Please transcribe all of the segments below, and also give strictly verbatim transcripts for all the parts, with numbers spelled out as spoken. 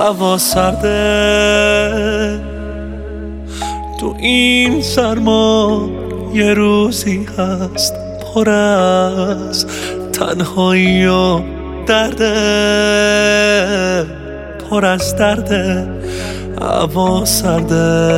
هوا سرده، تو این سرما یه روزی هست پر از تنهایی و درده، پر از درده. هوا سرده،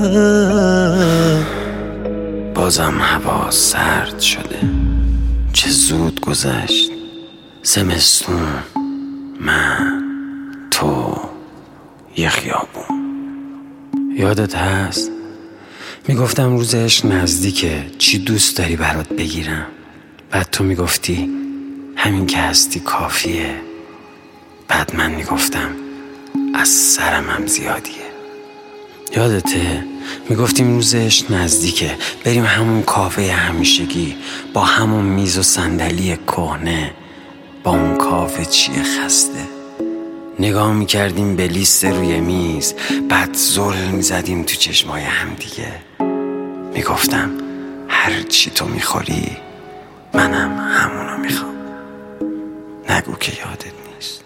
بازم هوا سرد شده. چه زود گذشت زمستون، من تو یه خیابون. یادت هست میگفتم روز عشق نزدیکه، چی دوست داری برات بگیرم؟ بعد تو میگفتی همین که هستی کافیه. بعد من میگفتم از سرم هم زیادیه. یادته میگفتیم روز عشق نزدیکه، بریم همون کافه همیشگی با همون میز و صندلی کهنه، با اون کافه چیه خسته. نگاه میکردیم به لیست روی میز، بعد زل میزدیم تو چشمای هم دیگه. میگفتم هر چی تو میخوری منم همونو میخوام. نگو که یادت نیست.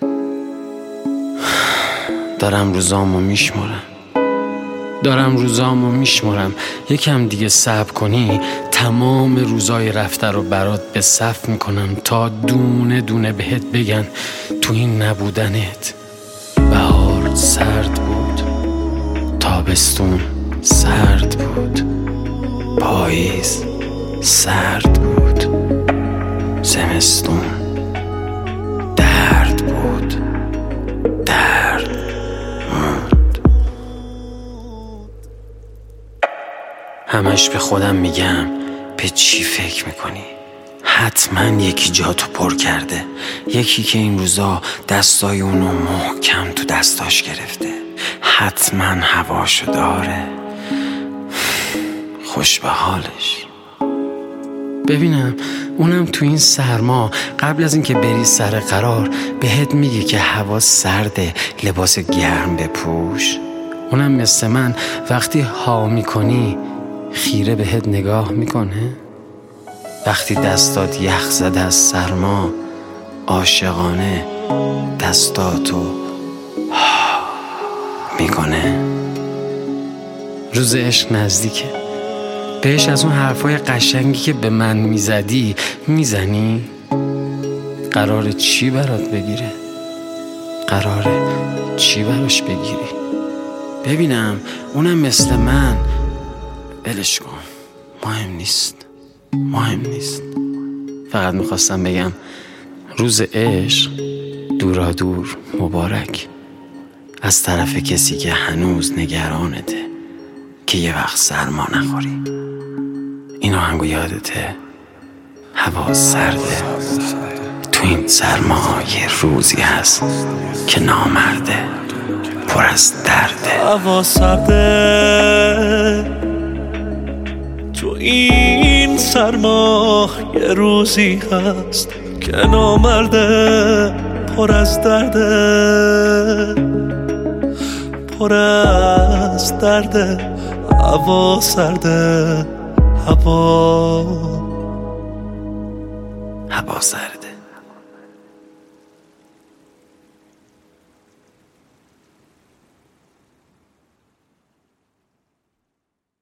دارم روزامو میشمرم دارم روزامو میشمرم یکم دیگه صبر کنی تمام روزای رفته رو برات به صف میکنم تا دونه دونه بهت بگن تو این نبودنت. بهار سرد بود، تابستون سرد بود، پاییز سرد بود، زمستون درد بود، درد موند. همش به خودم میگم به چی فکر میکنی؟ حتما یکی جاتو پر کرده، یکی که این روزا دستای اونو محکم تو دستاش گرفته، حتما هواشو داره، خوش به حالش. ببینم اونم تو این سرما قبل از اینکه بری سر قرار بهت میگه که هوا سرده، لباس گرم بپوش. اونم مثل من وقتی ها میکنی خیره بهت نگاه میکنه. وقتی دستات یخ زده از سرما عاشقانه دستاتو میکنه. روز عشق نزدیکه، بهش از اون حرفای قشنگی که به من میزدی میزنی؟ قراره چی برات بگیره؟ قراره چی براش بگیری؟ ببینم اونم مثل من. ولش کن، مهم نیست مهم نیست فقط میخواستم بگم روز عشق دورا دور مبارک، از طرف کسی که هنوز نگرانته که یه وقت سرما نخوری. این آهنگو یادته؟ هوا سرده، تو این سرما یه روزی هست که نامرده، پر از درده. هوا سرده، تو این سرما یه روزی هست که نامرده، پر از درده، پر از درده. هوا سرده، هوا هوا سرده.